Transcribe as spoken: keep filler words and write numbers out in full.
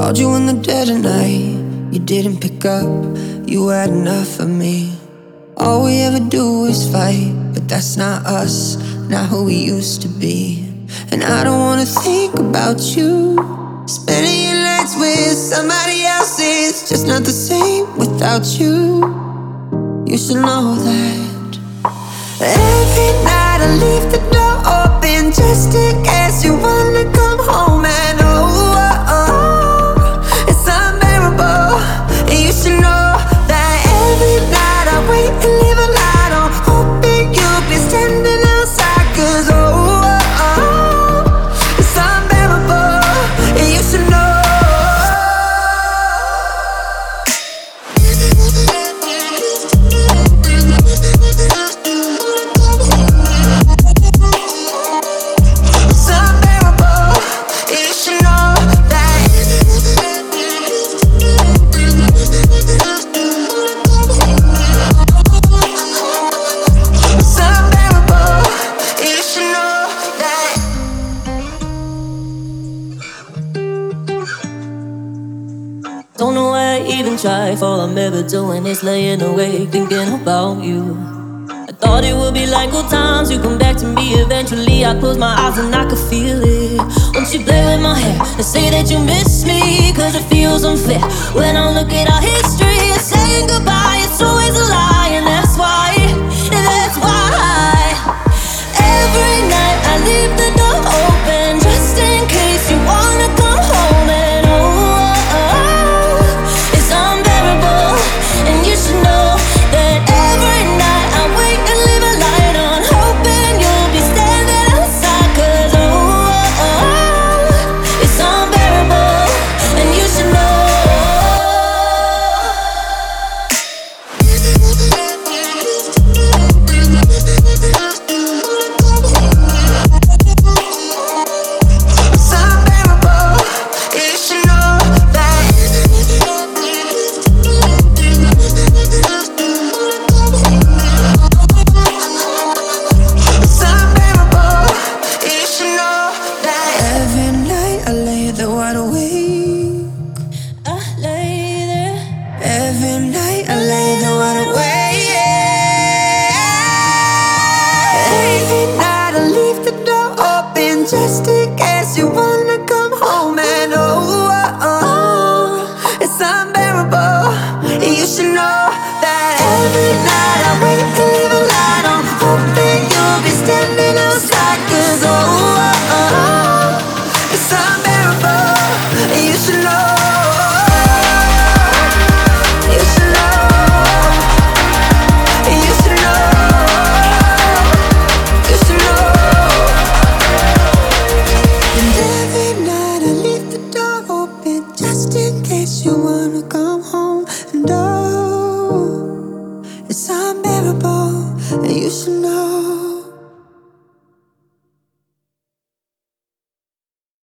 Called you in the dead of night, you didn't pick up. You had enough of me. All we ever do is fight, but that's not us, not who we used to be. And I don't wanna think about you spending your nights with somebody else. It's just not the same without you. You should know that. Every night I leave the door open just in case you wanna come home. And oh, oh, oh, it's unbearable. And you should know that every night I wait and leave a light on, hoping you'll be standing outside. Cause oh, oh, oh, it's unbearable. And you should know. Don't know why I even try, if all I'm ever doing is laying awake thinking about you. I thought it would be like old times, you come back to me eventually. I close my eyes and I could feel it. Won't you play with my hair and say that you miss me? Cause it feels unfair when I look at our history. And saying goodbye, it's always a lie. And that's why, and that's why every night I leave the door open just in case you wanna come home. And oh, every night I lay there wide awake. Every night I leave the door open just in